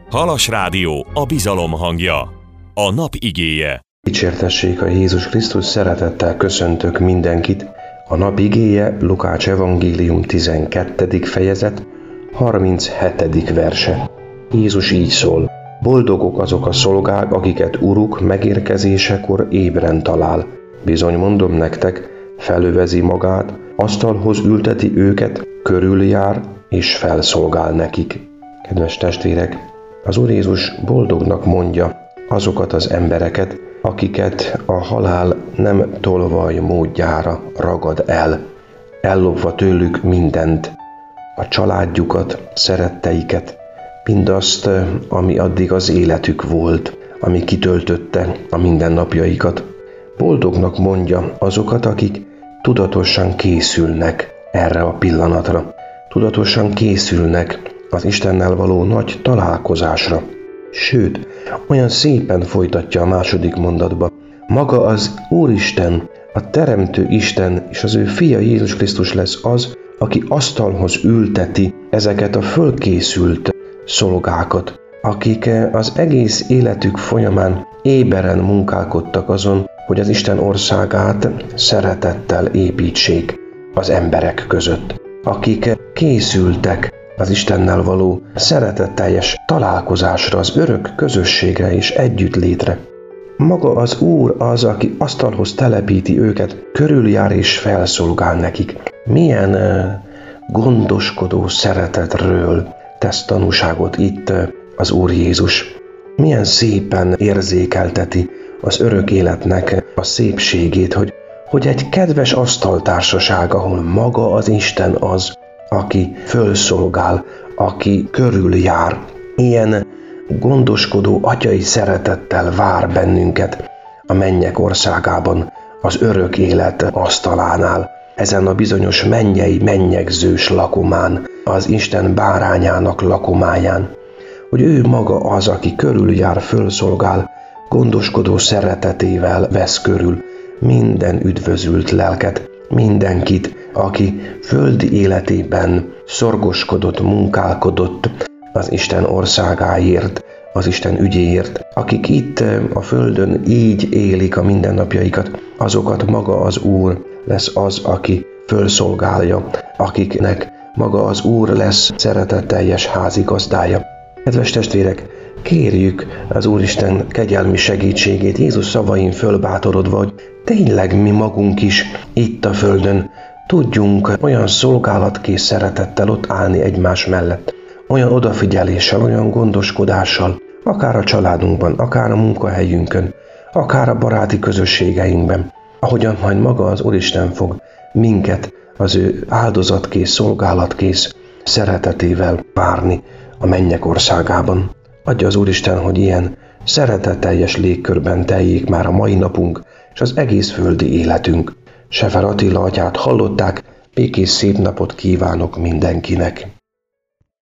Halas Rádió, a bizalom hangja. A nap igéje. Dicsértessék a Jézus Krisztus, szeretettel köszöntök mindenkit. A nap igéje Lukács evangélium 12. fejezet, 37. verse. Jézus így szól: boldogok azok a szolgák, akiket uruk megérkezésekor ébren talál. Bizony mondom nektek, felövezi magát, asztalhoz ülteti őket, körüljár és felszolgál nekik. Kedves testvérek, az Úr Jézus boldognak mondja azokat az embereket, akiket a halál nem tolvaj módjára ragad el, ellopva tőlük mindent, a családjukat, szeretteiket, mindazt, ami addig az életük volt, ami kitöltötte a mindennapjaikat. Boldognak mondja azokat, akik tudatosan készülnek erre a pillanatra, tudatosan készülnek az Istennel való nagy találkozásra. Sőt, olyan szépen folytatja a második mondatba: maga az Úristen, a Teremtő Isten és az ő fia Jézus Krisztus lesz az, aki asztalhoz ülteti ezeket a fölkészült szolgákat, akik az egész életük folyamán éberen munkálkodtak azon, hogy az Isten országát szeretettel építsék az emberek között, akik készültek az Istennel való szeretetteljes találkozásra, az örök közösségre és együttlétre. Maga az Úr az, aki asztalhoz telepíti őket, körüljár és felszolgál nekik. Milyen gondoskodó szeretetről tesz tanúságot itt az Úr Jézus. Milyen szépen érzékelteti az örök életnek a szépségét, hogy egy kedves asztaltársaság, ahol maga az Isten az, aki fölszolgál, aki körüljár, ilyen gondoskodó atyai szeretettel vár bennünket a mennyek országában, az örök élet asztalánál, ezen a bizonyos mennyei mennyegzős lakomán, az Isten bárányának lakomáján, hogy ő maga az, aki körüljár, fölszolgál, gondoskodó szeretetével vesz körül minden üdvözült lelket, mindenkit, aki földi életében szorgoskodott, munkálkodott az Isten országáért, az Isten ügyéért, akik itt a földön így élik a mindennapjaikat, azokat maga az Úr lesz az, aki fölszolgálja, akiknek maga az Úr lesz szeretetteljes házigazdája. Kedves testvérek, kérjük az Úristen kegyelmi segítségét, Jézus szavain fölbátorodva, hogy tényleg mi magunk is itt a földön tudjunk olyan szolgálatkész szeretettel ott állni egymás mellett, olyan odafigyeléssel, olyan gondoskodással, akár a családunkban, akár a munkahelyünkön, akár a baráti közösségeinkben, ahogyan majd maga az Úristen fog minket az ő áldozatkész, szolgálatkész szeretetével várni a mennyek országában. Adja az Úristen, hogy ilyen szeretetteljes légkörben teljék már a mai napunk és az egész földi életünk. Sefer Attila atyát hallották, békés szép napot kívánok mindenkinek!